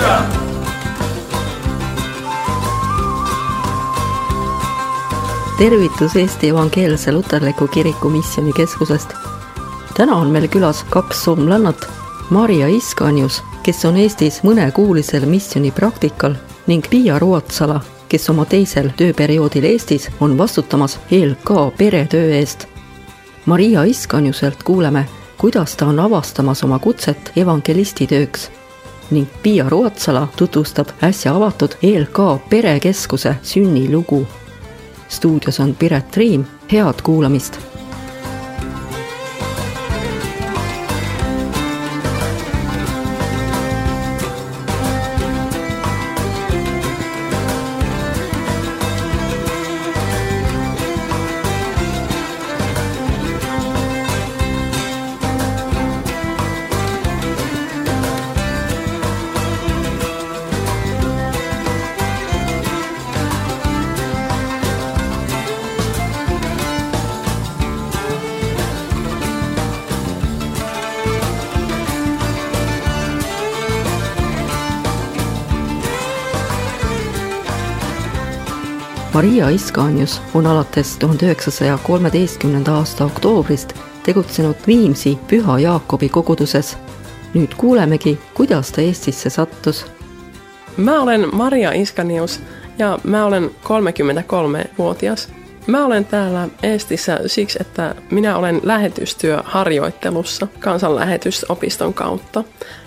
Tervitus Eesti Evangeelse Luterliku Kiriku Missioonikeskusest. Täna on meil külas 2 soomlannat, Maria Iskanius, kes on Eestis mõnekuulisel missioonipraktikal, ning Pia Ruotsala, kes oma teisel tööperioodil Eestis on vastutamas ELK peretöö eest. Maria Iskaniuselt kuuleme, kuidas ta on avastamas oma kutset evangelistitööks, ning Pia Ruotsala tutvustab äsja avatud ELK perekeskuse sünnilugu. Stuudios on Piret Riim, head kuulamist! Maria Iskanius on alates 1913. aasta oktoobrist tegutsenud Viimsi Püha Jaakobi koguduses. Nüüd kuulemegi, kuidas ta Eestisse sattus. Mä olen Maria Iskanius ja mä olen 33-vuotias. Mä olen täällä Eestissä siksi, että minä olen lähetystyöharjoittelussa kansanlähetysopiston kautta.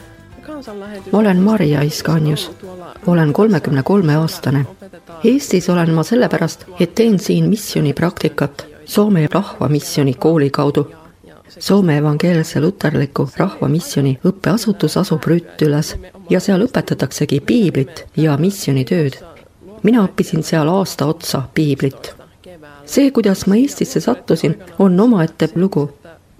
Ma olen Maria Iskanius. Olen 33-aastane. Eestis olen ma sellepärast, et teen siin missioonipraktikat Soome rahvamissioni kooli kaudu. Soome Evangeelse Luterliku rahvamissioni õppeasutus asub Ryttyläs ja seal õpetataksegi piiblit ja missionitööd. Mina õppisin seal aasta otsa piiblit. See, kuidas ma Eestisse sattusin, on omaette lugu.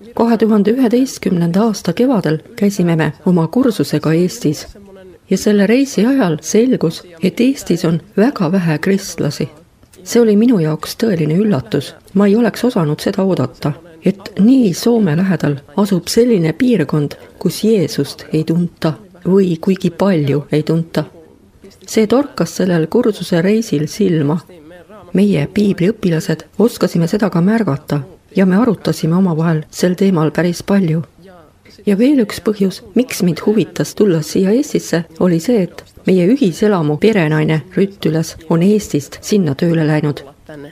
2011. aasta kevadel käisime me oma kursusega Eestis ja selle reisi ajal selgus, et Eestis on väga vähe kristlasi. See oli minu jaoks tõeline üllatus. Ma ei oleks osanud seda oodata, et nii Soome lähedal asub selline piirkond, kus Jeesust ei tunta või kuigi palju ei tunta. See torkas sellel kursuse reisil silma. Meie piibliõpilased oskasime seda ka märgata ja me arutasime omavahel sel teemal päris palju. Ja veel üks põhjus, miks mind huvitas tulla siia Eestisse, oli see, et meie ühiselamu perenaine Ryttyläs on Eestist sinna tööle läinud.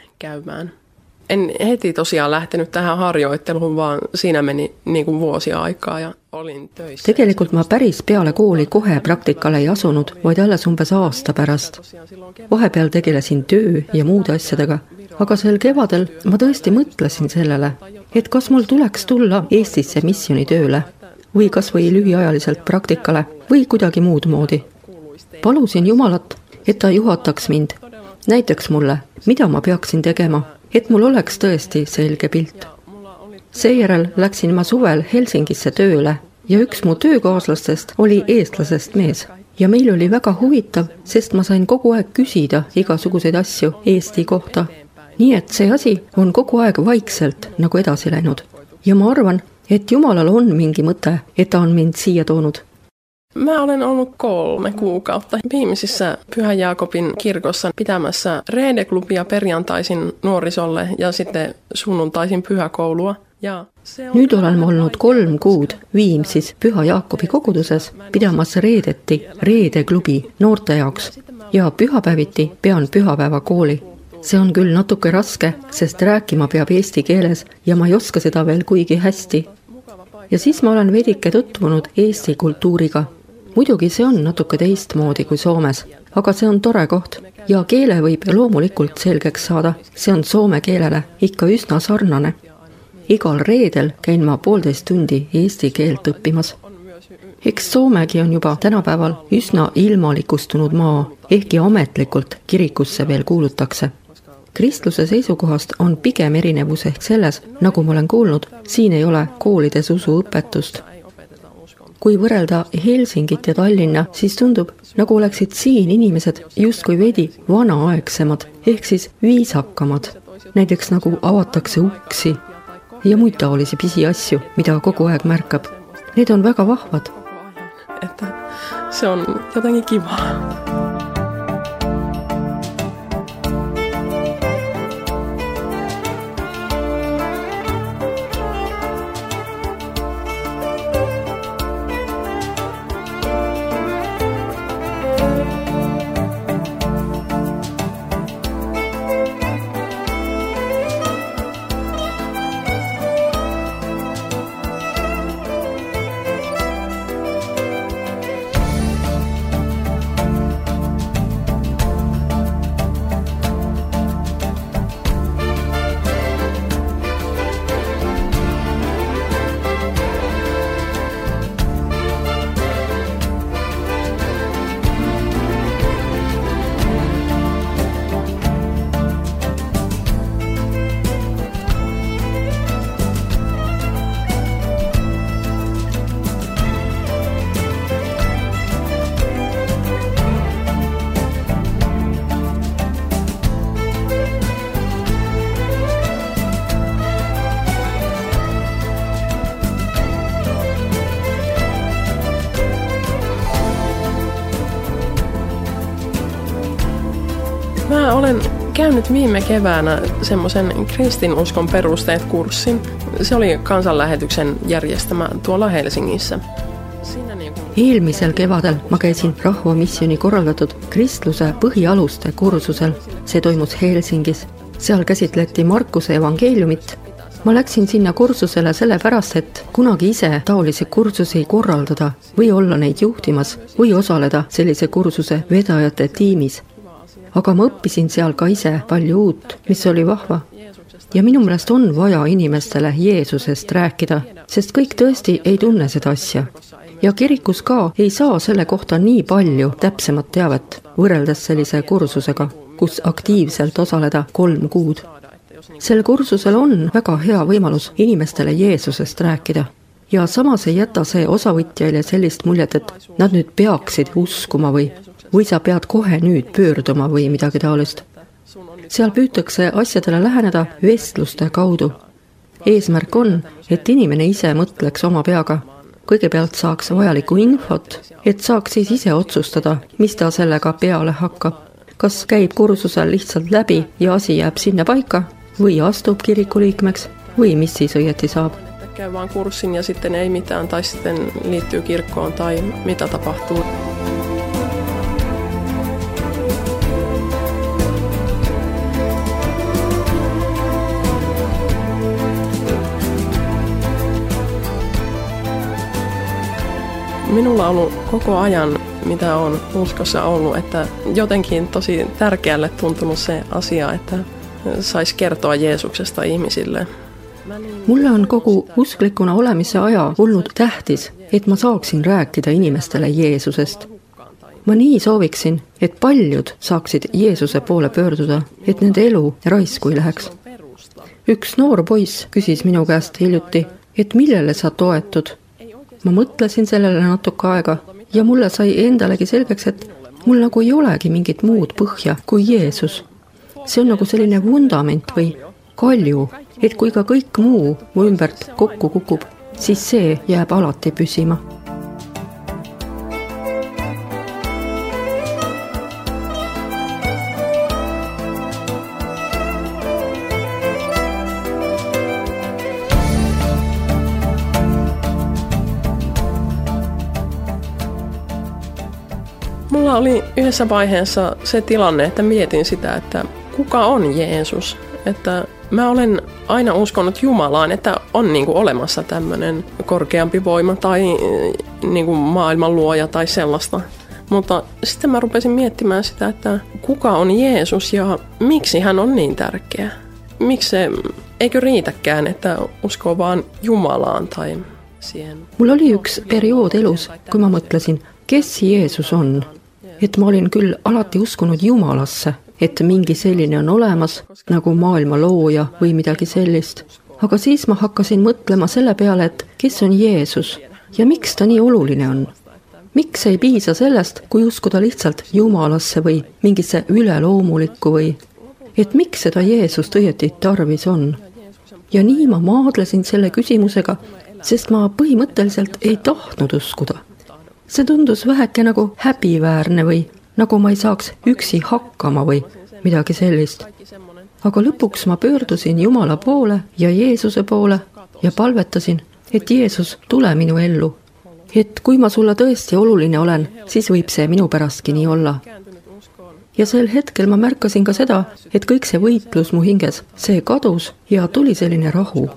En heti tosiaan lähtenyt tähän harjoitteluun, vaan siinä meni niin kuin vuosia aikaa ja olin töissä. Tegelikult ma päris peale kooli kohe praktikale ei asunud, vaid alles umbes aasta pärast. Vahepeal tegelesin töö ja muude asjadega, aga sel kevadel ma tõesti mõtlesin sellele, et kas mul tuleks tulla Eestisse missionitööle või kas või lühiajaliselt praktikale või kuidagi muud moodi. Palusin Jumalat, et ta juhataks mind, näiteks mulle, mida ma peaksin tegema, et mul oleks tõesti selge pilt. Seejärel läksin ma suvel Helsingisse tööle ja üks mu töökaaslastest oli eestlasest mees. Ja meil oli väga huvitav, sest ma sain kogu aeg küsida igasuguseid asju Eesti kohta. Nii et see asi on kogu aeg vaikselt nagu edasi läinud. Ja ma arvan, et Jumalal on mingi mõte, et ta on mind siia toonud. Mä olen ollut 3 kuukautta viimeisissä Pyhän Jaakobin kirkossa pitämässä reedeklubia perjantaisin nuorisolle ja sitten sunnuntaisin pyhäkoulua. Nüüd olen olnud 3 kuud Viimsis Püha Jaakobi koguduses pidamas reedeklubi noorte jaoks ja pühapäeviti pean pühapäevakooli. See on küll natuke raske, sest rääkima peab eesti keeles ja ma ei oska seda veel kuigi hästi. Ja siis ma olen veidike tutvunud Eesti kultuuriga. Muidugi see on natuke teistmoodi kui Soomes, aga see on tore koht ja keele võib loomulikult selgeks saada. See on soome keelele ikka üsna sarnane. Igal reedel käin ma 1,5 tundi eesti keelt õppimas. Eks Soomegi on juba tänapäeval üsna ilmalikustunud maa, ehkki ametlikult kirikusse veel kuulutakse. Kristluse seisukohast on pigem erinevus ehk selles, nagu ma olen kuulnud, siin ei ole koolides usuõpetust. Kui võrrelda Helsingit ja Tallinna, siis tundub, nagu oleksid siin inimesed justkui veidi vanaaegsemad, ehk siis viisakamad. Näiteks nagu avatakse uksi ja muid taolisi pisiasju, mida kogu aeg märkab. Need on väga vahvad. se on jotenkin kivaa. Mä olen käynyt viime keväänä semmoisen kristinuskon perusteet-kurssin. Se oli kansanlähetyksen järjestämä tuolla Helsingissä. Eelmisel kevadel ma käisin Rahvamissioni korraldatud kristluse põhialuste kursusel. See toimus Helsingis. Seal käsitleti Markuse evangeeliumit. Ma läksin sinna kursusele sellepärast, et kunagi ise taolisi kursusi korraldada või olla neid juhtimas või osaleda sellise kursuse vedajate tiimis. Aga ma õppisin seal ka ise palju uut, mis oli vahva. Ja minu meelest on vaja inimestele Jeesusest rääkida, sest kõik tõesti ei tunne seda asja. Ja kirikus ka ei saa selle kohta nii palju täpsemat teavet võrreldes sellise kursusega, kus aktiivselt osaleda 3 kuud. Sel kursusel on väga hea võimalus inimestele Jeesusest rääkida. Ja samas ei jäta see osavõtjaile sellist muljet, et nad nüüd peaksid uskuma või sa pead kohe nüüd pöörduma või midagi taolist. Seal püütakse asjadele läheneda vestluste kaudu. Eesmärk on, et inimene ise mõtleks oma peaga. Kõigepealt saaks vajalikku infot, et saaks siis ise otsustada, mis ta sellega peale hakkab. Kas käib kursusel lihtsalt läbi ja asi jääb sinne paika või astub kirikuliikmeks või mis siis õieti saab. Käy vaan kurssin ja sitten ei mitään tai sitten liittyy kirkkoon tai mitä tapahtuu. Minulla on ollut koko ajan, mitä on uskossa ollut, että jotenkin tosi tärkeälle tuntunut se asia, että saisi kertoa Jeesuksesta ihmisille. Mulle on kogu usklikuna olemise aja olnud tähtis, et ma saaksin rääkida inimestele Jeesusest. Ma nii sooviksin, et paljud saaksid Jeesuse poole pöörduda, et nende elu raisku ei läheks. Üks noor poiss küsis minu käest hiljuti, et millele sa toetud. Ma mõtlesin sellele natuke aega ja mulle sai endalegi selgeks, et mul nagu ei olegi mingit muud põhja kui Jeesus. See on nagu selline vundament või kalju, et kui ka kõik muu mu ümbert kokku kukub, siis see jääb alati püsima. Mulla oli yhdessä vaiheessa se tilanne, että mietin sitä, että kuka on Jeesus. Että mä olen aina uskonut Jumalaan, että on niinku olemassa tämmöinen korkeampi voima tai niinku maailman luoja tai sellaista. Mutta sitten mä rupesin miettimään sitä, että kuka on Jeesus ja miksi hän on niin tärkeä. Miksi eikö riitäkään, että uskoo vaan Jumalaan tai siihen. Mulla oli üks periood elus, kui ma mõtlesin, kes Jeesus on. Et ma olin küll alati uskunud Jumalasse, et mingi selline on olemas, nagu maailma looja või midagi sellist. Aga siis ma hakkasin mõtlema selle peale, et kes on Jeesus ja miks ta nii oluline on. Miks ei piisa sellest, kui uskuda lihtsalt Jumalasse või mingisse üleloomulikku või, et miks seda Jeesust õieti tarvis on. Ja nii ma maadlesin selle küsimusega, sest ma põhimõtteliselt ei tahtnud uskuda. See tundus väheke nagu häbiväärne või nagu ma ei saaks üksi hakkama või midagi sellist. Aga lõpuks ma pöördusin Jumala poole ja Jeesuse poole ja palvetasin, et Jeesus, tule minu ellu. Et kui ma sulle tõesti oluline olen, siis võib see minu pärastki nii olla. Ja sel hetkel ma märkasin ka seda, et kõik see võitlus mu hinges, see kadus ja tuli selline rahu.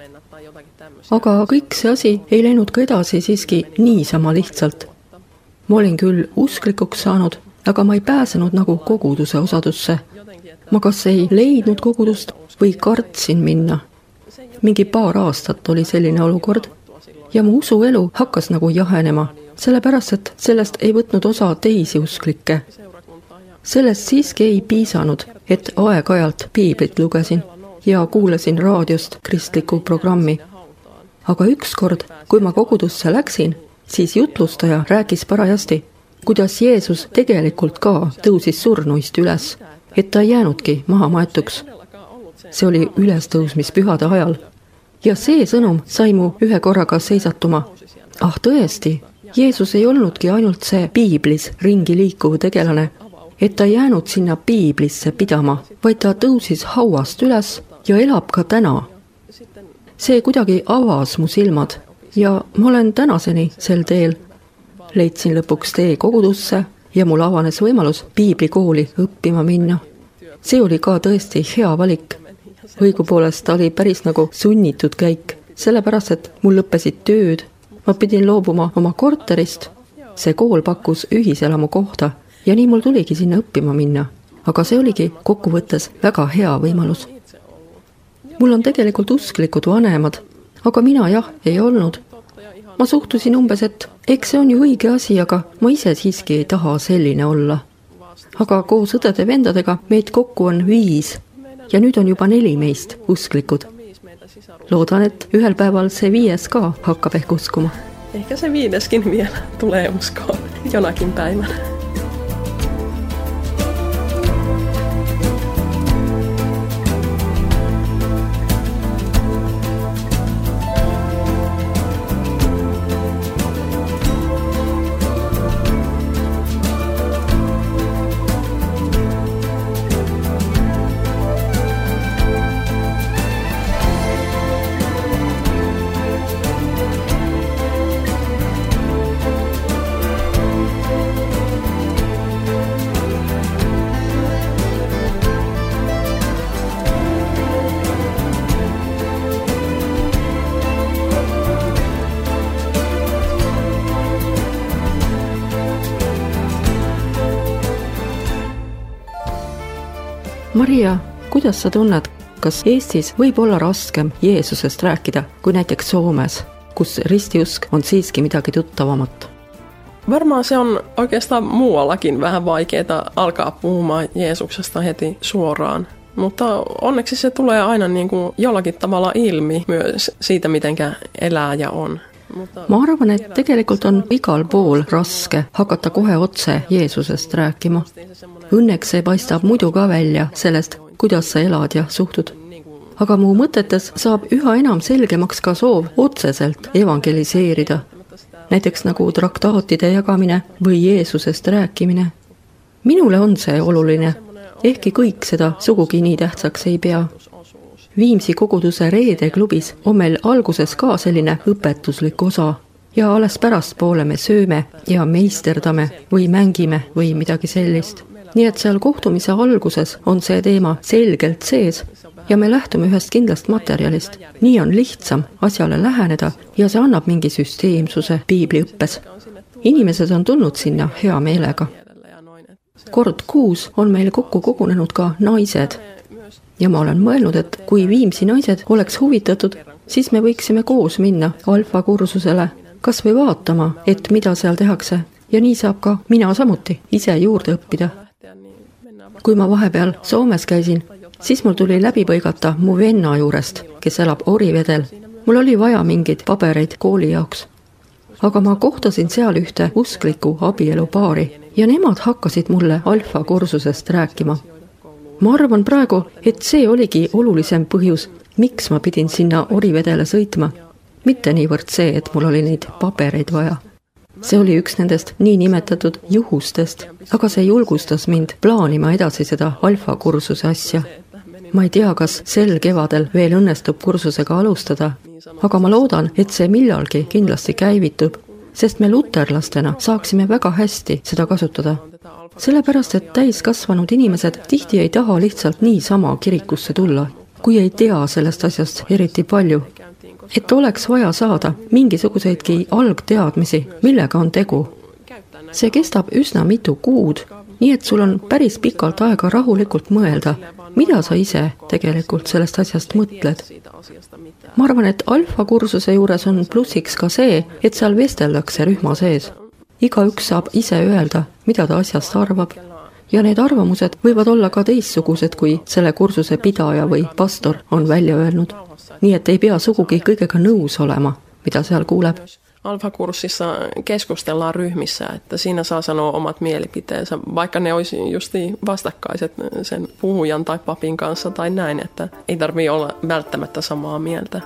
Aga kõik see asi ei läinud ka edasi siiski niisama lihtsalt. Ma olin küll usklikuks saanud, aga ma ei pääsenud nagu koguduse osadusse. Ma kas ei leidnud kogudust või kartsin minna. Mingi paar aastat oli selline olukord ja mu usuelu hakkas nagu jahenema, sellepärast et sellest ei võtnud osa teisi usklikke. Sellest siiski ei piisanud, et aeg-ajalt piiblit lugesin ja kuulasin raadiost kristlikku programmi. Aga ükskord, kui ma kogudusse läksin, siis jutlustaja rääkis parajasti, kuidas Jeesus tegelikult ka tõusis surnuist üles, et ta ei jäänudki maha maetuks. See oli ülestõusmispühade ajal. Ja see sõnum sai mu ühe korraga seisatuma. Tõesti, Jeesus ei olnudki ainult see piiblis ringi liikuv tegelane, et ta ei jäänud sinna piiblisse pidama, vaid ta tõusis hauast üles ja elab ka täna. See kuidagi avas mu silmad ja ma olen tänaseni sel teel. Leidsin lõpuks tee kogudusse ja mul avanes võimalus piiblikooli õppima minna. See oli ka tõesti hea valik. Õigupoolest oli päris nagu sunnitud käik, sellepärast et mul lõppesid tööd. Ma pidin loobuma oma korterist. See kool pakkus ühiselamu kohta ja nii mul tuligi sinna õppima minna. Aga see oligi kokkuvõttes väga hea võimalus. Mul on tegelikult usklikud vanemad, aga mina ei olnud. Ma suhtusin umbes, et eks see on ju õige asi, aga ma ise siiski ei taha selline olla. Aga koos õdede-vendadega meid kokku on 5 ja nüüd on juba 4 meist usklikud. Loodan, et ühel päeval see 5 ka hakkab ehk uskuma. Ehkä se 5 vielä tulee uskoon jonakin päivänä. Maria, kuidas sa tunned, kas Eestis võib olla raskem Jeesusest rääkida kui näiteks Soomes, kus ristiusk on siiski midagi tuttavamat? Varmaan se on oikeastaan muuallakin vähän vaikeaa alkaa puhumaan Jeesuksesta heti suoraan. Mutta onneksi se tulee aina niin kuin jollakin tavalla ilmi myös siitä, mitenkä elää ja on. Ma arvan, et tegelikult on igal pool raske hakata kohe otse Jeesusest rääkima. Õnneks see paistab muidu ka välja sellest, kuidas sa elad ja suhtud. Aga mu mõtetes saab üha enam selgemaks ka soov otseselt evangeliseerida. Näiteks nagu traktaatide jagamine või Jeesusest rääkimine. Minule on see oluline, ehkki kõik seda sugugi nii tähtsaks ei pea. Viimsi koguduse Reede klubis on meil alguses ka selline õpetuslik osa ja alles pärast poole me sööme ja meisterdame või mängime või midagi sellist. Nii et seal kohtumise alguses on see teema selgelt sees ja me lähtume ühest kindlast materjalist. Nii on lihtsam asjale läheneda ja see annab mingi süsteemsuse piibliõppes. Inimesed on tulnud sinna hea meelega. Kord kuus on meil kokku kogunenud ka naised. Ja ma olen mõelnud, et kui Viimsi naised oleks huvitatud, siis me võiksime koos minna alfa kursusele, kas või vaatama, et mida seal tehakse. Ja nii saab ka mina samuti ise juurde õppida. Kui ma vahepeal Soomes käisin, siis mul tuli läbi põigata mu venna juurest, kes elab Orivedel. Mul oli vaja mingeid pabereid kooli jaoks. Aga ma kohtasin seal ühte uskliku abielupaari ja nemad hakkasid mulle alfa kursusest rääkima. Ma arvan praegu, et see oligi olulisem põhjus, miks ma pidin sinna Orivedele sõitma. Mitte niivõrd see, et mul oli neid pabereid vaja. See oli üks nendest niinimetatud juhustest, aga see julgustas mind plaanima edasi seda alfakursuse asja. Ma ei tea, kas sel kevadel veel õnnestub kursusega alustada, aga ma loodan, et see millalgi kindlasti käivitub, sest me luterlastena saaksime väga hästi seda kasutada. Sellepärast, et täiskasvanud inimesed tihti ei taha lihtsalt niisama kirikusse tulla, kui ei tea sellest asjast eriti palju. Et oleks vaja saada mingisuguseidki algteadmisi, millega on tegu. See kestab üsna mitu kuud, nii et sul on päris pikalt aega rahulikult mõelda, mida sa ise tegelikult sellest asjast mõtled. Ma arvan, et alfakursuse juures on plussiks ka see, et seal vesteldakse rühma sees. Igaüks saab ise öelda, mida ta asjast arvab, ja need arvamused võivad olla ka teistsugused, kui selle kursuse pidaja või pastor on välja öelnud. Nii et ei pea sugugi kõigega nõus olema, mida seal kuuleb. Alfakurssissa keskustellaan ryhmissä, että siinä saa sanoa omat mielipiteensä, vaikka ne olisi justi vastakkaiset sen puhujan tai papin kanssa tai näin, että ei tarvitse olla välttämättä samaa mieltä.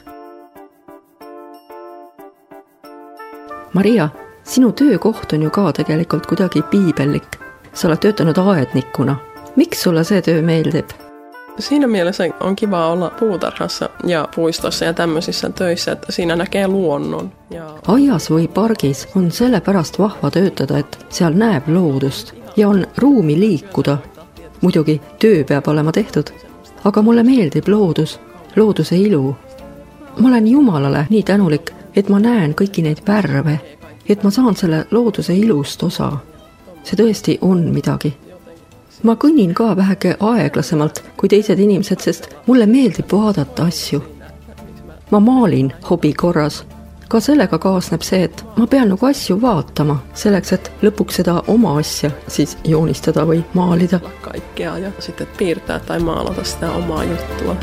Maria, sinu töökoht on ju ka tegelikult kuidagi piibellik. Sa oled töötanud aednikuna. Miks sulle see töö meeldib? Siinä mielessä on kiva olla puutarhassa ja puistossa ja tämmöisissä töissä, että siinä näkee luonnon. Aias või pargis on sellepärast vahva töötada, et seal näeb loodust ja on ruumi liikuda. Muidugi töö peab olema tehtud, aga mulle meeldib loodus, looduse ilu. Ma olen Jumalale nii tänulik, et ma näen kõiki neid värve, et ma saan selle looduse ilust osa. See tõesti on midagi. Ma kõnnin ka väheke aeglasemalt kui teised inimesed, sest mulle meeldib vaadata asju. Ma maalin hobi korras. Ka sellega kaasneb see, et ma pean nagu asju vaatama, selleks, et lõpuks seda oma asja siis joonistada või maalida. Kaikkea ja sitten piirtää tai maalata sitä omaa juttua.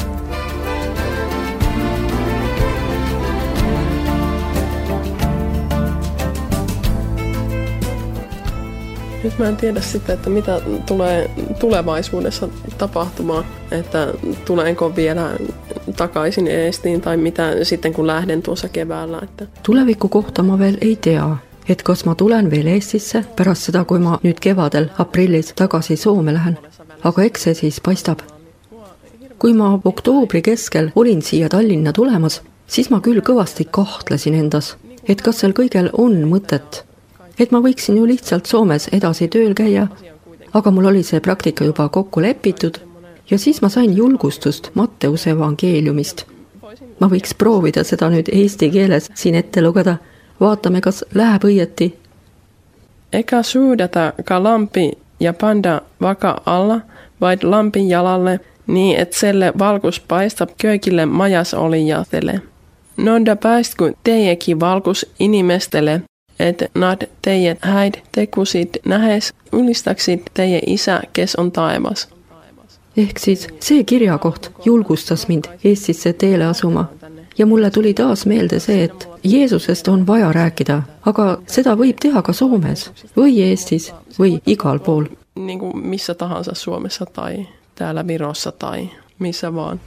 Nyt mä en tiedä sitten, että mitä tulee tulevaisuudessa tapahtumaan, että tulenko vielä takaisin Eestiin tai mitä sitten kun lähden tuossa keväällä. Että... Tuleviku kohta ma veel ei tea, et kas ma tulen veel Eestisse pärast seda, kui ma nüüd kevadel aprillis tagasi Soome lähen, aga eks see siis paistab. Kui ma oktoobri keskel olin siia Tallinna tulemas, siis ma küll kõvasti kahtlesin endas, et kas seal kõigel on mõtet. Et ma võiksin ju lihtsalt Soomes edasi tööl käia, aga mul oli see praktika juba kokku lepitud ja siis ma sain julgustust Matteuse evangeeliumist. Ma võiks proovida seda nüüd eesti keeles siin ette lugeda. Vaatame, kas läheb õieti. Eka suudata ka lampi ja panda vaka alla, vaid lampin jalalle, niin et selle valkus paistab köykille majas olijatele. Nonda päästku teiekin valkus inimestele, et nad teie häid tekusid nähes ülistaksid teie isä, kes on taevas. Ehk siis see kirjakoht julgustas mind Eestisse teele asuma ja mulle tuli taas meelde see, et Jeesusest on vaja rääkida, aga seda võib teha ka Soomes või Eestis või igal pool. Niin kuin missä tahansa Suomessa tai täällä Virossa tai missä vaan.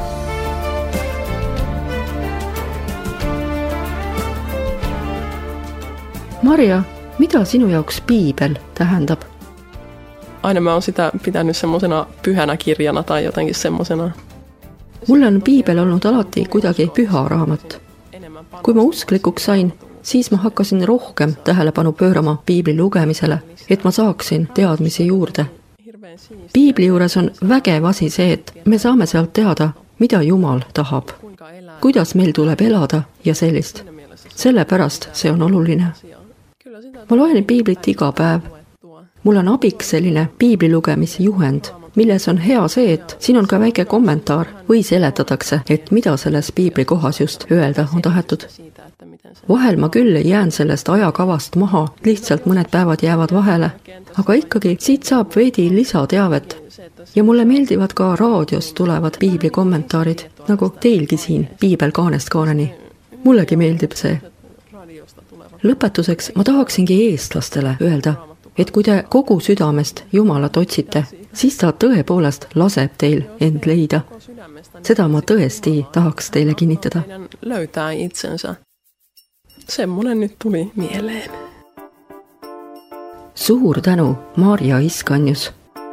Maria, mida sinu jaoks piibel tähendab? Aina mä oon sitä pitänyt semmosena pyhänä kirjana tai jotenkin semmosena. Mulle on piibel olnud alati kuidagi püha raamat. Kui ma usklikuks sain, siis ma hakkasin rohkem tähelepanu pöörama piibli lugemisele, et ma saaksin teadmisi juurde. Piibli juures on vägev asi see, et me saame sealt teada, mida Jumal tahab, kuidas meil tuleb elada ja sellist. Sellepärast see on oluline. Ma loen piiblit iga päev. Mul on abiks selline piibli lugemise juhend, milles on hea see, et siin on ka väike kommentaar või seletatakse, et mida selles piibli kohas just öelda on tahetud. Vahel ma küll jään sellest ajakavast maha, lihtsalt mõned päevad jäävad vahele, aga ikkagi siit saab veidi lisateavet. Ja mulle meeldivad ka raadiost tulevad piibli kommentaarid, nagu teilgi siin piibel kaanest kaaneni. Mullegi meeldib see. Lõpetuseks ma tahaksingi eestlastele öelda, et kui te kogu südamest Jumalat otsite, siis ta tõepoolest laseb teil end leida. Seda ma tõesti tahaks teile kinnitada. Löytää itsensä. semmoinen nyt tuli mieleen. Suur tänu, Marja Iskanjus.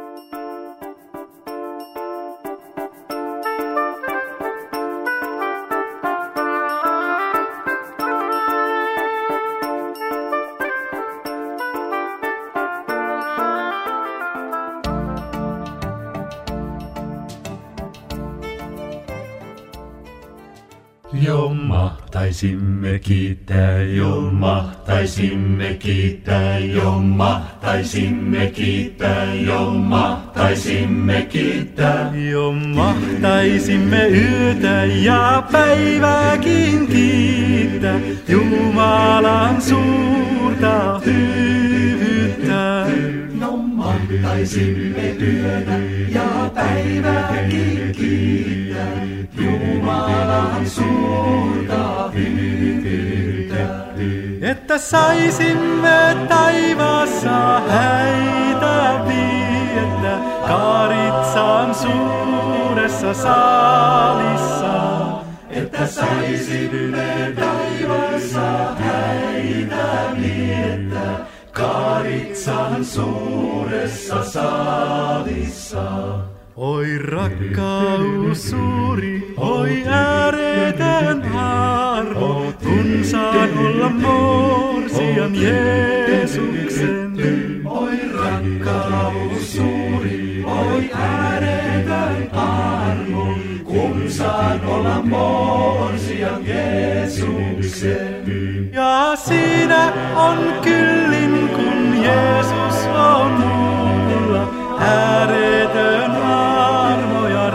Jommahtaisimme kiittää, jommahtaisimme kiittää, jommahtaisimme kiittää, jommahtaisimme kiittää. Jommahtaisimme yötä ja päivääkin kiittää, Jumalan suurta hyvyyttä. Jommahtaisimme yötä ja päivääkin kiittää, Jumalan suurta hyvyyttä. Että saisimme taivaassa häitä viettää, Karitsan suuressa saalissa. Että saisimme taivaassa häitä viettää, Karitsan suuressa saalissa. Oi rakkaus suuri, oi ääretön armo, kun saan olla morsian Jeesuksen. Oi rakkaus suuri, oi ääretön armo, kun saan olla morsian Jeesuksen. Ja siinä on kyllin, kun Jeesus on mulla, ääretön armo ja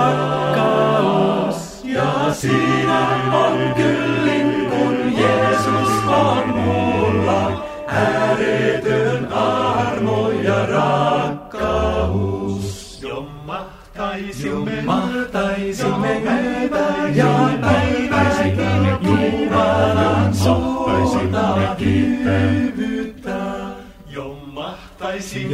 rakkaus. Ja siinä on kyllin, kun Jeesus on mulla, ääretön armo ja rakkaus. Jommahtaisimme yötä ja päivääkin Jumalan suurta hyvyyttä. Jommahtaisimme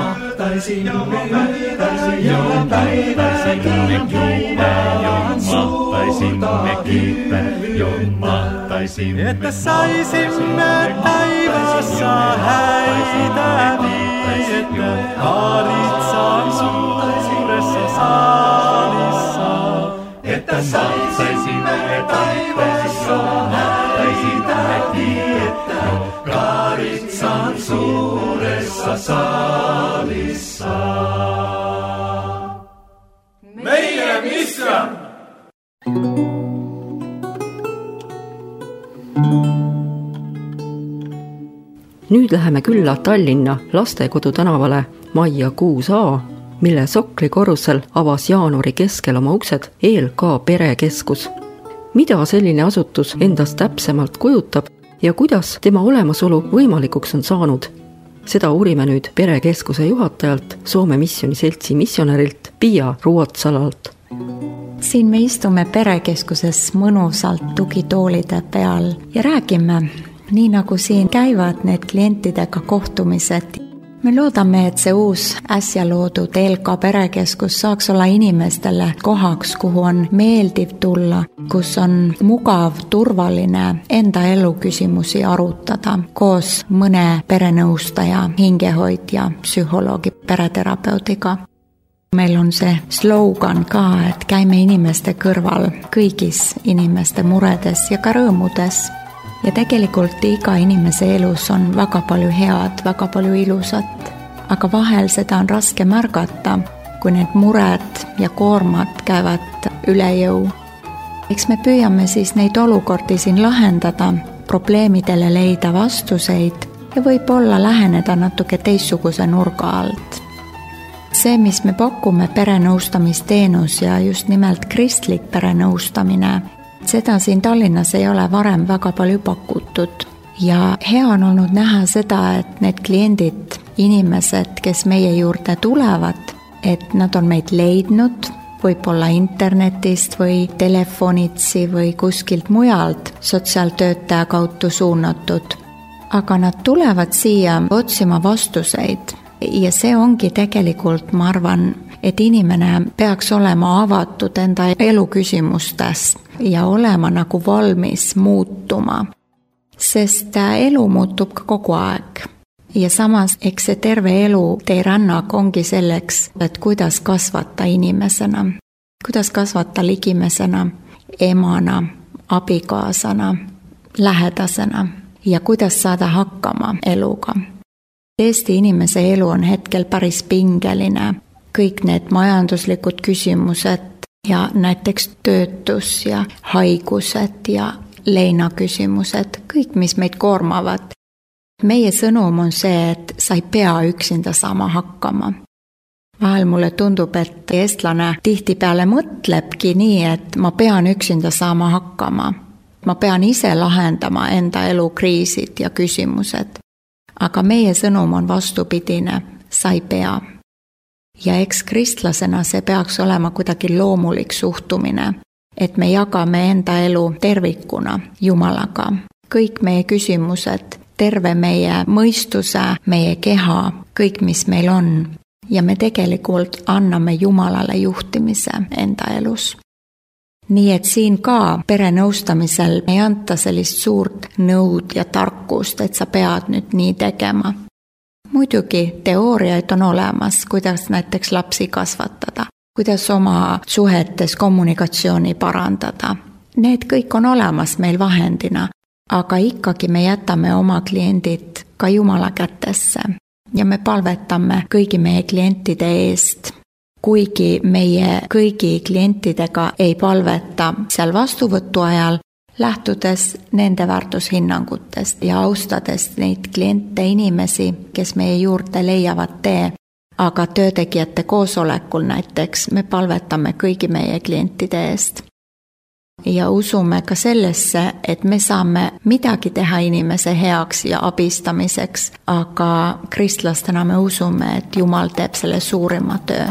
yötä ja päivääkin Jumalan suurta hyvyyttä. Että saisimme taivaassa häitä viettää, Karitsan suuressa saalissa. Että saisimme taivaassa häitä viettää, Karitsan suuressa saalissa. Meidän missä? Nüüd läheme külla Tallinna Lastekodu tänavale Majja 6A, mille soklikorrusel avas jaanuari keskel oma uksed ELK perekeskus. Mida selline asutus endast täpsemalt kujutab ja kuidas tema olemasolu võimalikuks on saanud? Seda uurime nüüd perekeskuse juhatajalt, Soome Missiooniseltsi missionärilt Pia Ruotsalalt. Siin me istume perekeskuses mõnusalt tugitoolide peal ja räägime, nii nagu siin käivad need klientidega kohtumised. Me loodame, et see uus äsja loodud ELK perekeskus saaks olla inimestele kohaks, kuhu on meeldiv tulla, kus on mugav, turvaline enda eluküsimusi arutada koos mõne perenõustaja, hingehoidja, psühholoogi, pereterapeudiga. Meil on see slogan ka, et käime inimeste kõrval kõigis inimeste muredes ja ka rõõmudes. Ja tegelikult iga inimese elus on väga palju head, väga palju ilusat, aga vahel seda on raske märgata, kui need mured ja koormad käivad üle jõu. Eks me püüame siis neid olukordi siin lahendada, probleemidele leida vastuseid ja võib-olla läheneda natuke teistsuguse nurga alt. See, mis me pakume perenõustamisteenus ja just nimelt kristlik perenõustamine, seda siin Tallinnas ei ole varem väga palju pakutud. Ja hea on olnud näha seda, et need kliendid, inimesed, kes meie juurde tulevad, et nad on meid leidnud, võib-olla internetist või telefonitsi või kuskilt mujalt sotsiaaltöötaja kaudu suunatud. Aga nad tulevad siia otsima vastuseid. Ja see ongi tegelikult, ma arvan, et inimene peaks olema avatud enda eluküsimustes ja olema nagu valmis muutuma. sest elu muutub ka kogu aeg. Ja samas, eks see terve elu teerännak ongi selleks, et kuidas kasvata inimesena, kuidas kasvata ligimesena, emana, abikaasana, lähedasena ja kuidas saada hakkama eluga. Eesti inimese elu on hetkel päris pingeline. Kõik need majanduslikud küsimused ja näiteks töötus ja haigused ja leinaküsimused, kõik, mis meid koormavad. Meie sõnum on see, et sa ei pea üksinda saama hakkama. Vahel mulle tundub, et eestlane tihtipeale mõtlebki nii, et ma pean üksinda saama hakkama. Ma pean ise lahendama enda elu kriisid ja küsimused. Aga meie sõnum on vastupidine, sa ei pea. Ja eks kristlasena see peaks olema kuidagi loomulik suhtumine, et me jagame enda elu tervikuna Jumalaga. Kõik meie küsimused, terve meie mõistuse, meie keha, kõik, mis meil on. Ja me tegelikult anname Jumalale juhtimise enda elus. Nii et siin ka perenõustamisel ei anta sellist suurt nõud ja tarkust, et sa pead nüüd nii tegema. Muidugi teooriaid on olemas, kuidas näiteks lapsi kasvatada, kuidas oma suhetes kommunikatsiooni parandada. Need kõik on olemas meil vahendina, aga ikkagi me jätame oma kliendid ka Jumala kätesse ja me palvetame kõigi meie klientide eest. Kuigi meie kõigi klientidega ei palveta seal vastuvõtu ajal, lähtudes nende väärtushinnangutest ja austades neid kliente inimesi, kes meie juurde leiavad tee, aga töötegijate koosolekul näiteks me palvetame kõigi meie klientide eest. Ja usume ka sellesse, et me saame midagi teha inimese heaks ja abistamiseks, aga kristlastena me usume, et Jumal teeb selle suurima töö.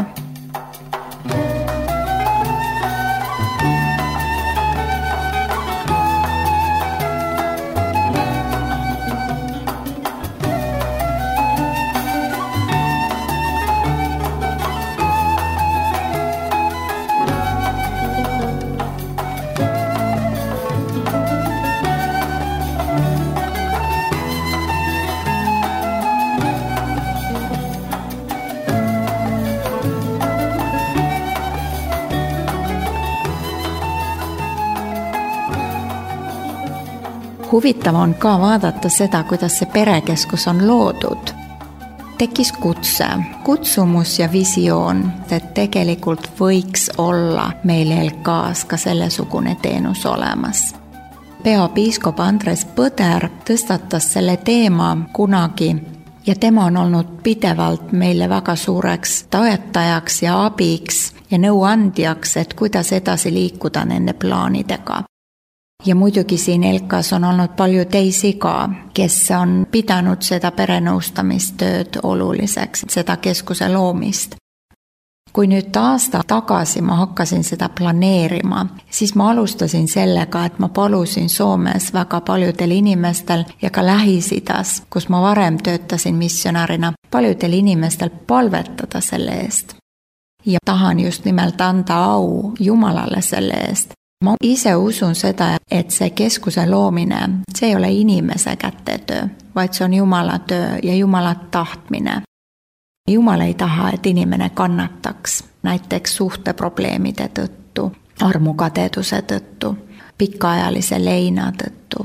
Huvitav on ka vaadata seda, kuidas see perekeskus on loodud. Tekkis kutsumus ja visioon, et tegelikult võiks olla meil LK-s ka sellesugune teenus olemas. Peapiiskop Andres Põder tõstatas selle teema kunagi ja tema on olnud pidevalt meile väga suureks toetajaks ja abiks ja nõuandjaks, et kuidas edasi liikuda nende plaanidega. Ja muidugi siin LK-s on olnud palju teisi ka, kes on pidanud seda perenõustamistööd oluliseks, seda keskuse loomist. Kui nüüd aasta tagasi ma hakkasin seda planeerima, siis ma alustasin sellega, et ma palusin Soomes väga paljudel inimestel ja ka Lähis-Idas, kus ma varem töötasin missionärina, paljudel inimestel palvetada selle eest. Ja tahan just nimelt anda au Jumalale selle eest. Ma ise usun seda, et see keskuse loomine, see ei ole inimese kätetöö, vaid see on Jumala töö ja Jumala tahtmine. Jumal ei taha, et inimene kannataks, näiteks suhteprobleemide tõttu, armukadeduse tõttu, pikaajalise leina tõttu.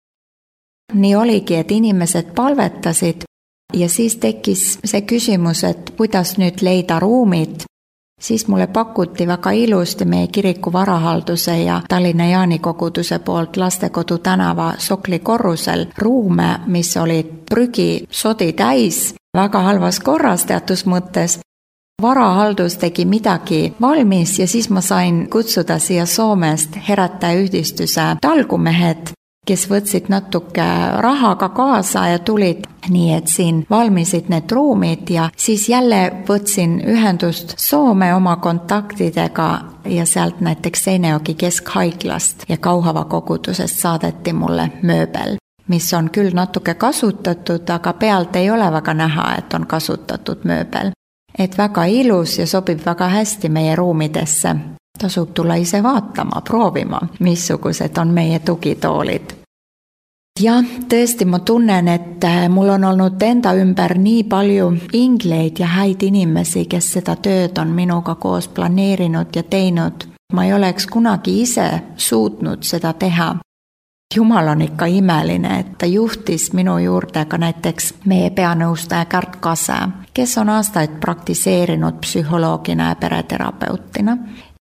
Nii oligi, et inimesed palvetasid ja siis tekkis see küsimus, et kuidas nüüd leida ruumid. Siis mulle pakuti väga ilusti meie kiriku varahalduse ja Tallinna Jaanikoguduse poolt Lastekodu tänava Sokli korrusel ruume, mis olid prügi sodi täis, väga halvas korras teatud mõttes. Varahaldus tegi midagi valmis ja siis ma sain kutsuda siia Soomest Herättäjäyhdistuse talgumehed, kes võtsid natuke rahaga kaasa ja tulid nii, et siin valmisid need ruumid ja siis jälle võtsin ühendust Soome oma kontaktidega ja sealt näiteks Seinäjoki keskhaiglast ja Kauhava kogudusest saadeti mulle mööbel, mis on küll natuke kasutatud, aga pealt ei ole väga näha, et on kasutatud mööbel. Et väga ilus ja sobib väga hästi meie ruumidesse. Tasub tulla ise vaatama, proovima, missugused on meie tugitoolid. Jah, tõesti ma tunnen, et mul on olnud enda ümber nii palju ingleid ja häid inimesi, kes seda tööd on minuga koos planeerinud ja teinud. Ma ei oleks kunagi ise suutnud seda teha. Jumal on ikka imeline, et ta juhtis minu juurde ka näiteks meie peanõustaja Kärt Kase, kes on aastaid praktiseerinud psühholoogina ja pereterapeutina.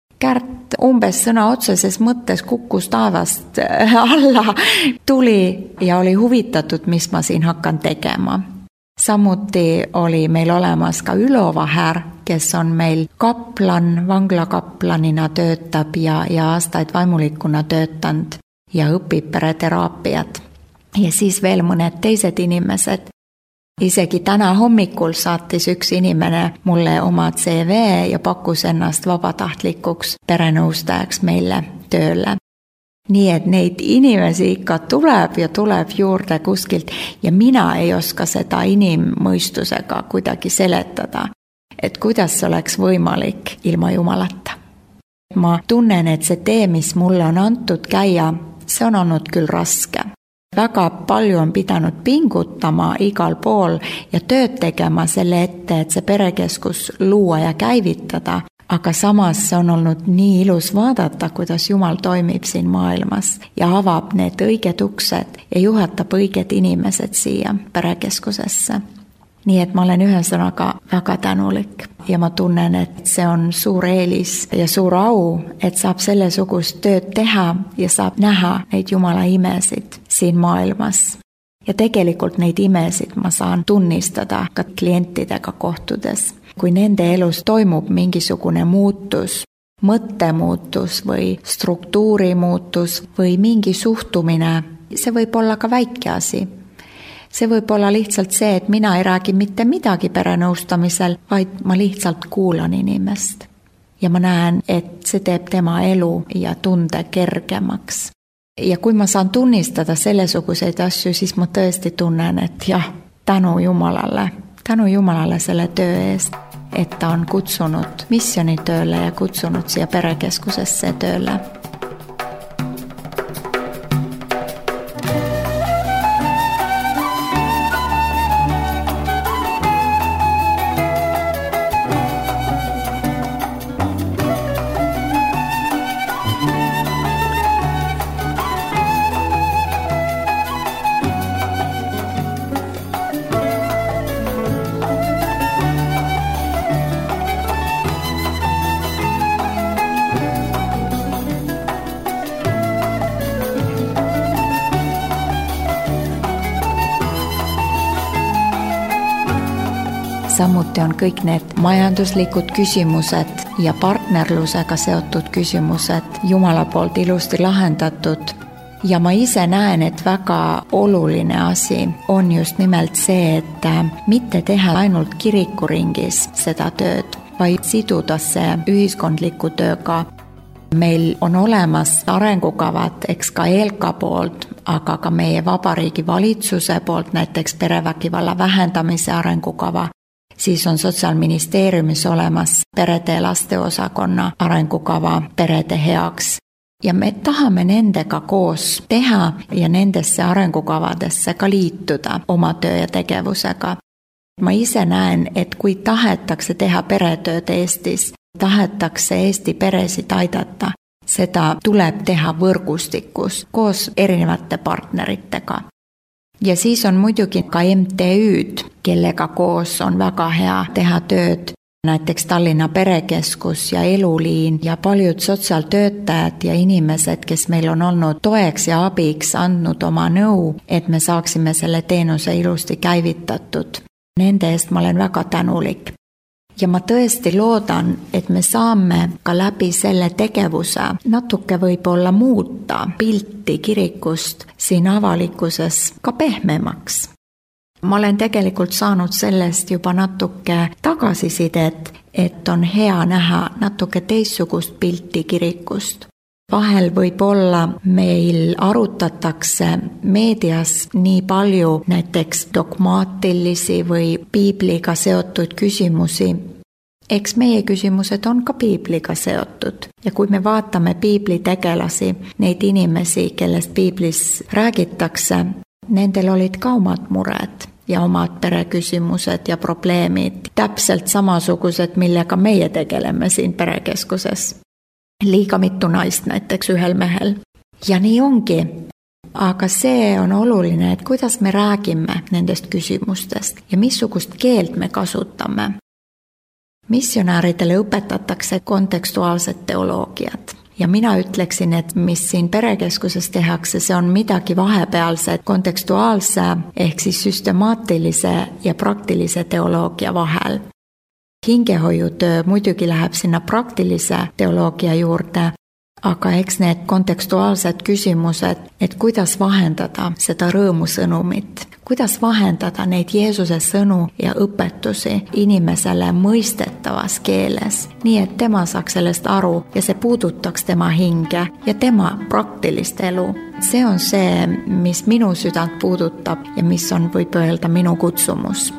Kärt umbes sõna otseses mõttes kukkus taevast alla, tuli ja oli huvitatud, mis ma siin hakkan tegema. Samuti oli meil olemas ka Ülo Vaher, kes on meil kaplan, vanglakaplanina töötab ja aastaid vaimulikuna töötanud ja õpib pereteraapiat. Ja siis veel mõned teised inimesed. Isegi täna hommikul saatis üks inimene mulle oma CV ja pakkus ennast vabatahtlikuks perenõustajaks meile tööle. Nii et neid inimesi ikka tuleb ja tuleb juurde kuskilt ja mina ei oska seda inimmõistusega kuidagi seletada, et kuidas oleks võimalik ilma Jumalata. Ma tunnen, et see tee, mis mulle on antud käia, see on olnud küll raske. Väga palju on pidanud pingutama igal pool ja tööd tegema selle ette, et see perekeskus luua ja käivitada, aga samas see on olnud nii ilus vaadata, kuidas Jumal toimib siin maailmas ja avab need õiged uksed ja juhatab õiged inimesed siia perekeskusesse. Nii et ma olen ühesõnaga väga tänulik ja ma tunnen, et see on suur eelis ja suur au, et saab sellesugust tööd teha ja saab näha neid Jumala imesid siin maailmas. Ja tegelikult neid imesid ma saan tunnistada ka klientidega kohtudes. Kui nende elus toimub mingisugune muutus, mõttemuutus või struktuuri muutus või mingi suhtumine, see võib olla ka väike asi. See võib olla lihtsalt see, et mina ei räägi mitte midagi perenõustamisel, vaid ma lihtsalt kuulan inimest. Ja ma näen, et see teeb tema elu ja tunde kergemaks. Ja kui ma saan tunnistada sellesuguseid asju, siis ma tõesti tunnen, et jah, tänu Jumalale selle töö eest, et ta on kutsunud missionitööle ja kutsunud siia perekeskusesse tööle. Samuti on kõik need majanduslikud küsimused ja partnerlusega seotud küsimused Jumala poolt ilusti lahendatud. Ja ma ise näen, et väga oluline asi on just nimelt see, et mitte teha ainult kirikuringis seda tööd, vaid siduda see ühiskondliku tööga. Meil on olemas arengukavad, eks ka ELKA poolt, aga ka meie vabariigi valitsuse poolt, näiteks perevägivalla vähendamise arengukava. Siis on Sotsiaalministeeriumis olemas perede ja laste osakonna arengukava perede heaks. Ja me tahame nendega koos teha ja nendesse arengukavadesse ka liituda oma töö ja tegevusega. Ma ise näen, et kui tahetakse teha peretööd Eestis, tahetakse Eesti peresid aidata, seda tuleb teha võrgustikus koos erinevate partneritega. Ja siis on muidugi ka MTÜ-d, kellega koos on väga hea teha tööd, näiteks Tallinna perekeskus ja Eluliin ja paljud sotsiaaltöötajad ja inimesed, kes meil on olnud toeks ja abiks, andnud oma nõu, et me saaksime selle teenuse ilusti käivitatud. Nende eest ma olen väga tänulik. Ja ma tõesti loodan, et me saame ka läbi selle tegevuse natuke võib-olla muuta pilti kirikust siin avalikkuses ka pehmemaks. Ma olen tegelikult saanud sellest juba natuke tagasisidet, et on hea näha natuke teistsugust pilti kirikust. Vahel võib-olla meil arutatakse meedias nii palju näiteks dogmaatilisi või piibliga seotud küsimusi Eks meie küsimused on ka piibliga seotud ja kui me vaatame piibli tegelasi, neid inimesi, kellest piiblis räägitakse, nendel olid ka omad mured ja omad pereküsimused ja probleemid, täpselt samasugused, millega meie tegeleme siin perekeskuses. Liiga mitu naist näiteks ühel mehel. Ja nii ongi. Aga see on oluline, et kuidas me räägime nendest küsimustest ja missugust keelt me kasutame. Missionääridele õpetatakse kontekstuaalset teoloogiat ja mina ütleksin, et mis siin perekeskuses tehakse, see on midagi vahepealse kontekstuaalse ehk siis süstemaatilise ja praktilise teoloogia vahel. Hingehoiutöö muidugi läheb sinna praktilise teoloogia juurde, aga eks need kontekstuaalsed küsimused, et kuidas vahendada seda rõõmusõnumit, kuidas vahendada neid Jeesuse sõnu ja õpetusi inimesele mõistetavas keeles, nii et tema saaks sellest aru ja see puudutaks tema hinge ja tema praktilist elu. See on see, mis minu südant puudutab ja mis on, võib öelda, minu kutsumus.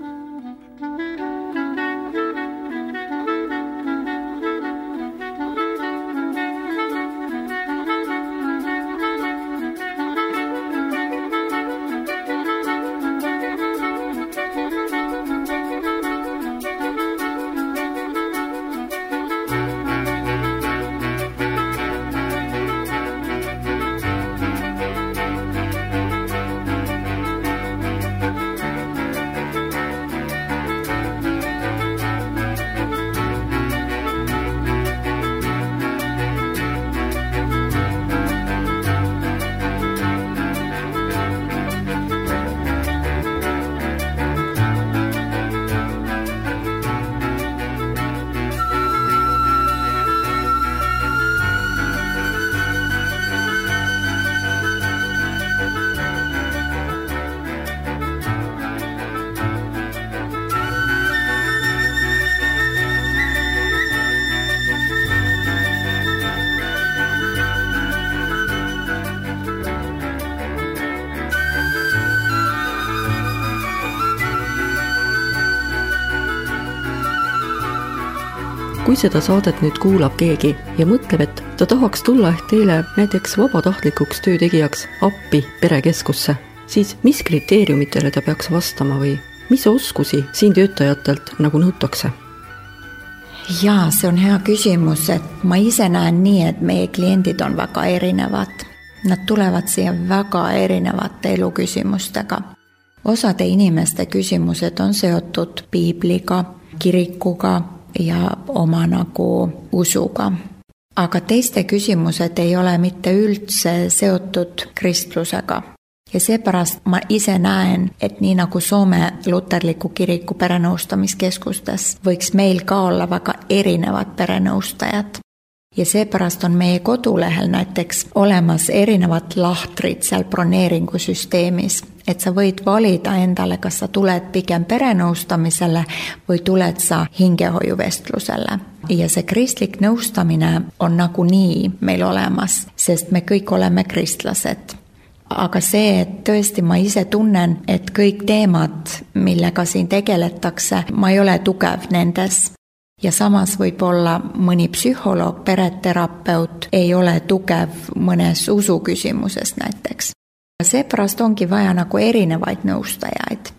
Kui seda saadet nüüd kuulab keegi ja mõtleb, et ta tahaks tulla ehk teile näiteks vabatahtlikuks töötegijaks appi perekeskusse, siis mis kriteeriumitele ta peaks vastama või mis oskusi siin töötajatelt nagu nõutakse? Jaa, see on hea küsimus, et ma ise näen nii, et meie kliendid on väga erinevad. Nad tulevad siia väga erinevate eluküsimustega. Osade inimeste küsimused on seotud piibliga, kirikuga ja oma nagu usuga. Aga teiste küsimused ei ole mitte üldse seotud kristlusega. Ja seepärast ma ise näen, et nii nagu Soome luterliku kiriku perenõustamiskeskustes võiks meil ka olla väga erinevad perenõustajad. Ja seepärast on meie kodulehel näiteks olemas erinevad lahtrid seal broneeringusüsteemis, et sa võid valida endale, kas sa tuled pigem perenõustamisele või tuled sa hingehoiuvestlusele. Ja see kristlik nõustamine on nagunii meil olemas, sest me kõik oleme kristlased. Aga see, et tõesti ma ise tunnen, et kõik teemad, millega siin tegeletakse, ma ei ole tugev nendes. Ja samas võib olla mõni psühholoog, pereterapeut ei ole tugev mõnes usuküsimuses näiteks. Seepärast ongi vaja nagu erinevaid nõustajaid.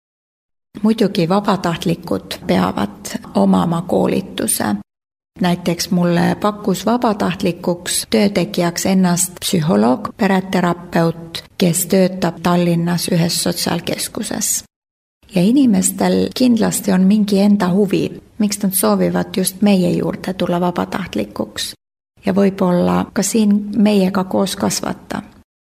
Muidugi vabatahtlikud peavad omama koolituse. Näiteks mulle pakkus vabatahtlikuks töötegijaks ennast psühholoog, pereterapeut, kes töötab Tallinnas ühes sotsiaalkeskuses. Ja inimestel kindlasti on mingi enda huvi, miks nad soovivad just meie juurde tulla vabatahtlikuks ja võib-olla ka siin meiega koos kasvata.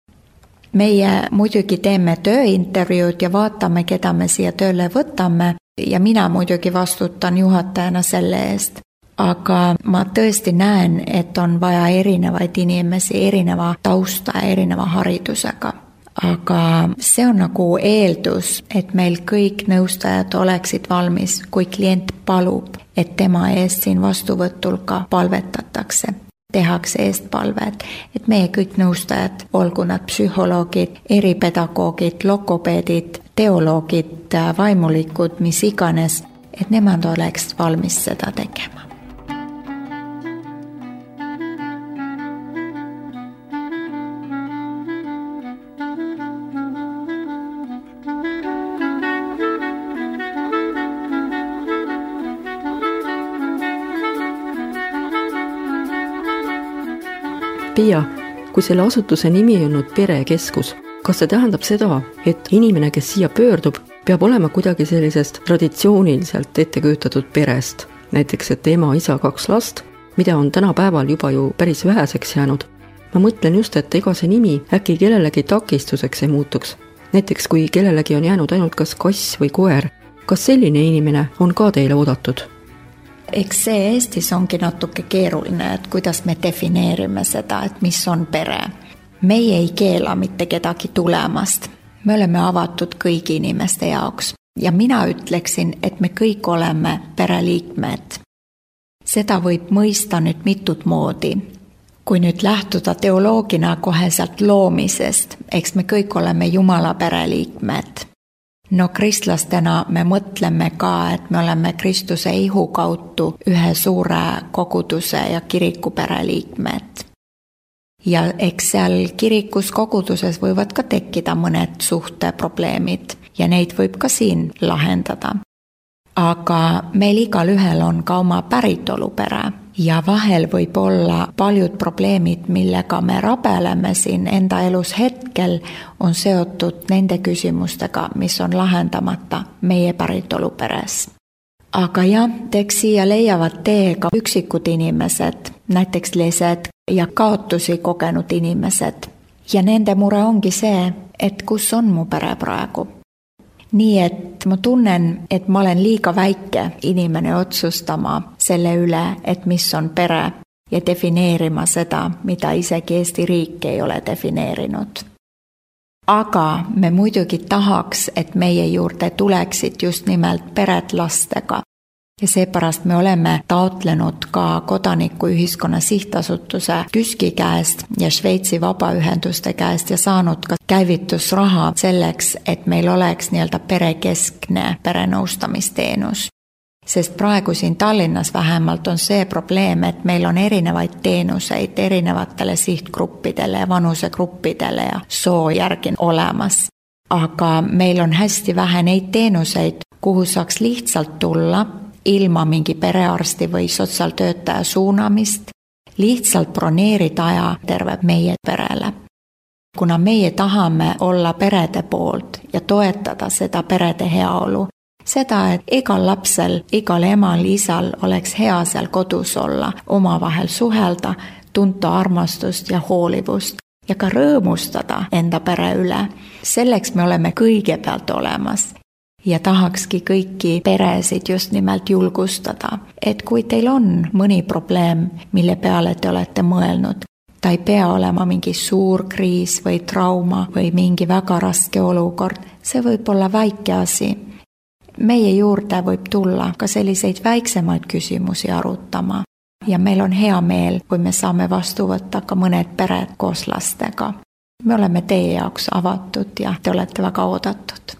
Meie muidugi teeme tööintervjuud ja vaatame, keda me siia tööle võtame ja mina muidugi vastutan juhatajana selle eest. Aga ma tõesti näen, et on vaja erinevaid inimesi, erineva tausta ja erineva haridusega. Aga see on nagu eeldus, et meil kõik nõustajad oleksid valmis, kui klient palub, et tema eest siin vastuvõtul ka palvetatakse, tehakse eestpalved, et meie kõik nõustajad, olgu nad psühholoogid, eripedagoogid, logopeedid, teoloogid, vaimulikud, mis iganes, et nemad oleks valmis seda tegema. Pia, kui selle asutuse nimi on olnud Perekeskus, kas see tähendab seda, et inimene, kes siia pöördub, peab olema kuidagi sellisest traditsiooniliselt ettekujutatud perest? Näiteks, et ema, isa, 2 last, mida on tänapäeval juba ju päris väheseks jäänud. Ma mõtlen just, et ega see nimi äkki kellelegi takistuseks ei muutuks. Näiteks, kui kellelegi on jäänud ainult kas kass või koer, kas selline inimene on ka teile oodatud? Eks see Eestis ongi natuke keeruline, et kuidas me defineerime seda, et mis on pere. Meie ei keela mitte kedagi tulemast. Me oleme avatud kõigi inimeste jaoks. Ja mina ütleksin, et me kõik oleme pereliikmed. Seda võib mõista nüüd mitut moodi. Kui nüüd lähtuda teoloogina kohe sealt loomisest, eks me kõik oleme Jumala pereliikmed. No kristlastena me mõtleme ka, et me oleme Kristuse ihu kaudu ühe suure koguduse ja kiriku pereliikmed. Ja eks seal kirikus koguduses võivad ka tekkida mõned suhteprobleemid ja neid võib ka siin lahendada. Aga meil igal ühel on ka oma päritolupere ja vahel võib olla paljud probleemid, millega me rabeleme siin enda elus hetkel, on seotud nende küsimustega, mis on lahendamata meie päritoluperes. Aga jah, eks siia leiavad teega üksikud inimesed, näiteks lesed ja kaotusi kogenud inimesed. Ja nende mure ongi see, et kus on mu pere praegu. Nii et ma tunnen, et ma olen liiga väike inimene otsustama selle üle, et mis on pere ja defineerima seda, mida isegi Eesti riik ei ole defineerinud. Aga me muidugi tahaks, et meie juurde tuleksid just nimelt pered lastega. Ja seepärast me oleme taotlenud ka Kodanikuühiskonna Sihtasutuse KÜSK-i käest ja Šveitsi vabaühenduste käest ja saanud ka käivitusraha selleks, et meil oleks nii-öelda perekeskne perenõustamisteenus. Sest praegu siin Tallinnas vähemalt on see probleem, et meil on erinevaid teenuseid erinevatele sihtgruppidele ja vanusegruppidele ja soo järgi olemas. Aga meil on hästi vähe neid teenuseid, kuhu saaks lihtsalt tulla ilma mingi perearsti või sotsiaaltöötaja suunamist, lihtsalt broneerida aja terve meie perele. Kuna meie tahame olla perede poolt ja toetada seda perede heaolu, seda, et igal lapsel, igal emal, isal oleks hea seal kodus olla, omavahel suhelda, tunta armastust ja hoolivust ja ka rõõmustada enda pere üle. Selleks me oleme kõigepealt olemas. Ja tahakski kõiki peresid just nimelt julgustada, et kui teil on mõni probleem, mille peale te olete mõelnud, ta ei pea olema mingi suur kriis või trauma või mingi väga raske olukord, see võib olla väike asi. Meie juurde võib tulla ka selliseid väiksemaid küsimusi arutama ja meil on hea meel, kui me saame vastu võtta ka mõned pered koos lastega. Me oleme teie jaoks avatud ja te olete väga oodatud.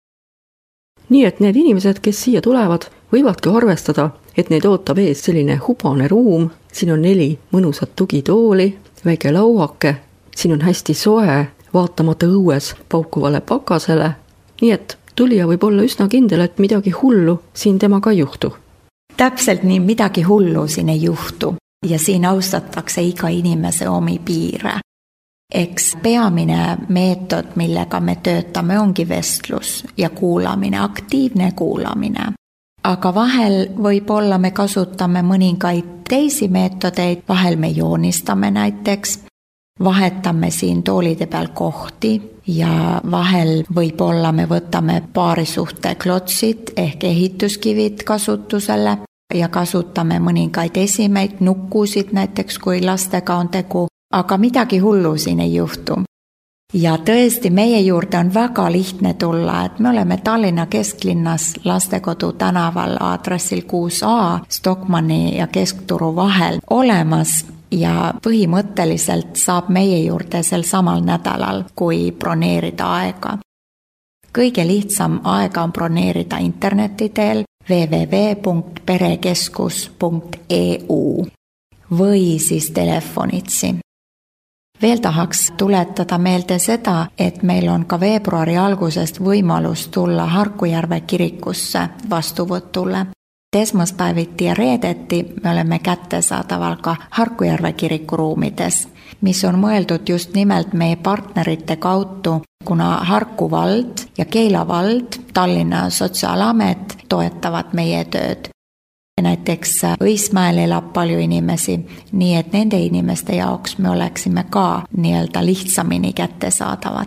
Nii et need inimesed, kes siia tulevad, võivadki arvestada, et neid ootab ees selline hubane ruum, siin on 4 mõnusat tugitooli, väike lauake, siin on hästi soe, vaatamata õues paukuvale pakasele, nii et tulija võib olla üsna kindel, et midagi hullu siin temaga ei juhtu. Täpselt nii, midagi hullu siin ei juhtu ja siin austatakse iga inimese omi piire. Eks peamine meetod, millega me töötame, ongi vestlus ja kuulamine, aktiivne kuulamine. Aga vahel võib-olla me kasutame mõningaid teisi meetodeid, vahel me joonistame näiteks, vahetame siin toolide peal kohti ja vahel võib-olla me võtame paarisuhte klotsid ehk ehituskivid kasutusele ja kasutame mõningaid esimeid, nukkusid näiteks, kui lastega on tegu. Aga midagi hullu siin ei juhtu. Ja tõesti, meie juurde on väga lihtne tulla, et me oleme Tallinna kesklinnas Lastekodu tänaval aadressil 6A Stockmanni ja Keskturu vahel olemas ja põhimõtteliselt saab meie juurde sel samal nädalal, kui broneerida aega. Kõige lihtsam aega on broneerida interneti teel www.perekeskus.eu või siis telefonitsi. Veel tahaks tuletada meelde seda, et meil on ka veebruari algusest võimalus tulla Harkujärve kirikusse vastuvõtule. Esmaspäeviti ja reedeti me oleme kättesaadaval ka Harkujärve kirikuruumides, mis on mõeldud just nimelt meie partnerite kaudu, kuna Harku vald ja Keila vald, Tallinna Sotsiaalamet toetavad meie tööd. Näiteks Õismäel elab palju inimesi, nii et nende inimeste jaoks me oleksime ka nii-öelda lihtsamini kättesaadavad.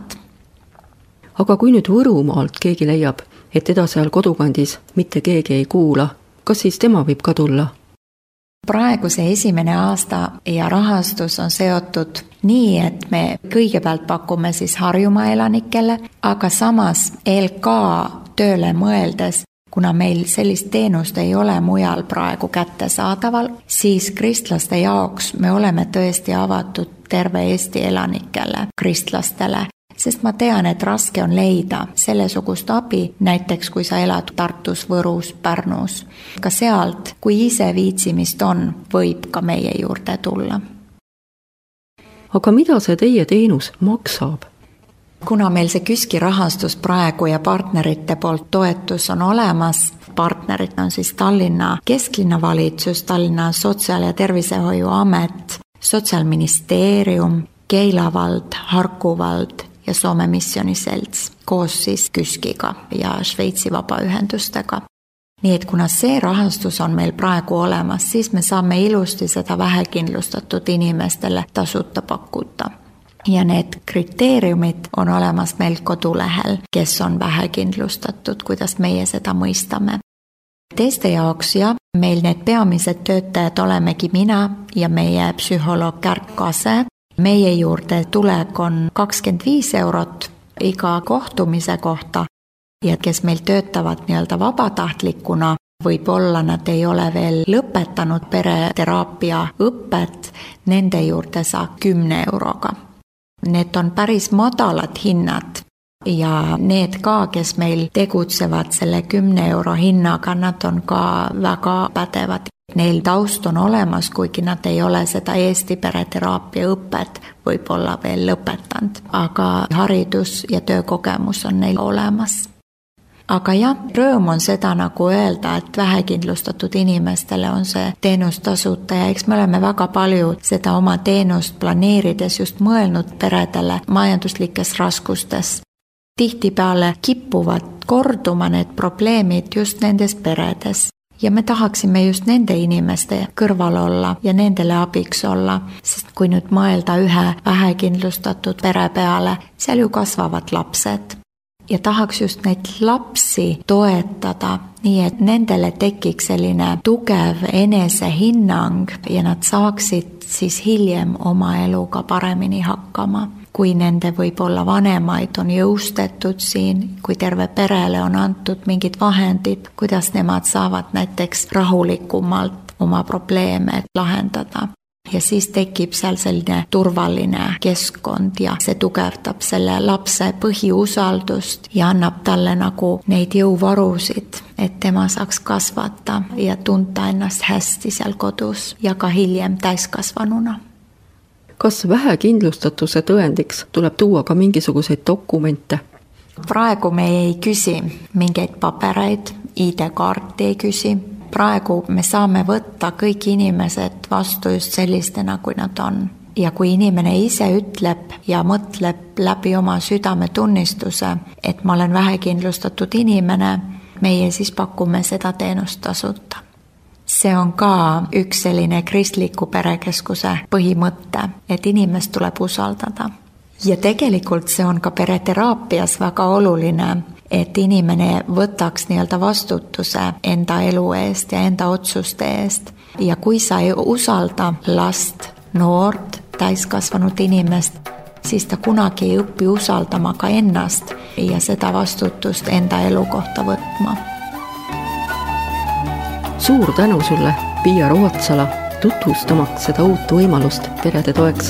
Aga kui nüüd Võrumaalt keegi leiab, et teda seal kodukandis mitte keegi ei kuula, kas siis tema võib ka tulla? Praeguse esimene aasta ja rahastus on seotud nii, et me kõigepealt pakume siis Harjumaa elanikele, aga samas LK tööle mõeldes, kuna meil sellist teenust ei ole mujal praegu kättesaadaval, siis kristlaste jaoks me oleme tõesti avatud terve Eesti elanikele, kristlastele. Sest ma tean, et raske on leida sellesugust abi, näiteks kui sa elad Tartus, Võrus, Pärnus. Ka sealt, kui ise viitsimist on, võib ka meie juurde tulla. Aga mida see teie teenus maksab? Kuna meil see KÜSK-i rahastus praegu ja partnerite poolt toetus on olemas, partnerid on siis Tallinna kesklinnavalitsus, Tallinna Sotsiaal- ja Tervisehoiuamet, Sotsiaalministeerium, Keila vald, Harku vald ja Soome Missiooniselts koos siis KÜSK-iga ja Šveitsi vabaühendustega. Nii et kuna see rahastus on meil praegu olemas, siis me saame ilusti seda vähekindlustatud inimestele tasuta pakkuda. Ja need kriteeriumid on olemas meil kodulehel, kes on vähekindlustatud, kuidas meie seda mõistame. Teiste jaoks meil need peamised töötajad olemegi mina ja meie psühholoog Kärt Kase. Meie juurde tulek on 25 € iga kohtumise kohta ja kes meil töötavad nii-öelda vabatahtlikuna, võib-olla nad ei ole veel lõpetanud pereteraapia õpet, nende juurde saab 10 €. Need on päris madalad hinnad ja need ka, kes meil tegutsevad selle 10 € hinnaga, nad on ka väga pädevad. Neil taust on olemas, kuigi nad ei ole seda Eesti pereteraapia õpet võib-olla veel lõpetanud, aga haridus ja töökogemus on neil olemas. Aga rõõm on seda nagu öelda, et vähekindlustatud inimestele on see teenus tasuta ja eks me oleme väga palju seda oma teenust planeerides just mõelnud peredele majanduslikes raskustes. Tihtipeale kippuvad korduma need probleemid just nendes peredes. Ja me tahaksime just nende inimeste kõrval olla ja nendele abiks olla, sest kui nüüd mõelda ühe vähekindlustatud pere peale, seal ju kasvavad lapsed. Ja tahaks just neid lapsi toetada, nii et nendele tekiks selline tugev enesehinnang ja nad saaksid siis hiljem oma eluga paremini hakkama. Kui nende võib-olla vanemaid on jõustetud siin, kui terve perele on antud mingid vahendid, kuidas nemad saavad näiteks rahulikumalt oma probleeme lahendada. Ja siis tekib seal selline turvaline keskkond ja see tugevdab selle lapse põhiusaldust ja annab talle nagu neid jõuvarusid, et tema saaks kasvata ja tunta ennast hästi seal kodus ja ka hiljem täiskasvanuna. Kas vähekindlustatuse tõendiks tuleb tuua ka mingisuguseid dokumente? Praegu me ei küsi mingeid pabereid, ID-kaarti ei küsi. Praegu me saame võtta kõik inimesed vastu just sellistena, kui nad on. Ja kui inimene ise ütleb ja mõtleb läbi oma südametunnistuse, et ma olen vähekindlustatud inimene, meie siis pakume seda teenust tasuta. See on ka üks selline kristliku perekeskuse põhimõte, et inimest tuleb usaldada. Ja tegelikult see on ka pereteraapias väga oluline, et inimene võtaks nii-öelda vastutuse enda elu eest ja enda otsuste eest. Ja kui sa ei usalda last, noort, täiskasvanud inimest, siis ta kunagi ei õpi usaldama ka ennast ja seda vastutust enda elu kohta võtma. Suur tänu sulle, Pia Rootsala, tutvustamaks seda uut võimalust perede toeks.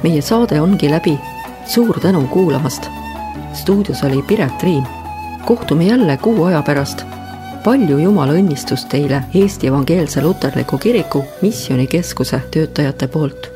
meie saade ongi läbi. Suur tänu kuulamast. Stuudios oli Piret Riim. Kohtume jälle kuu aja pärast. Palju Jumala õnnistust teile Eesti Evangeelse Luterliku Kiriku Missionikeskuse töötajate poolt.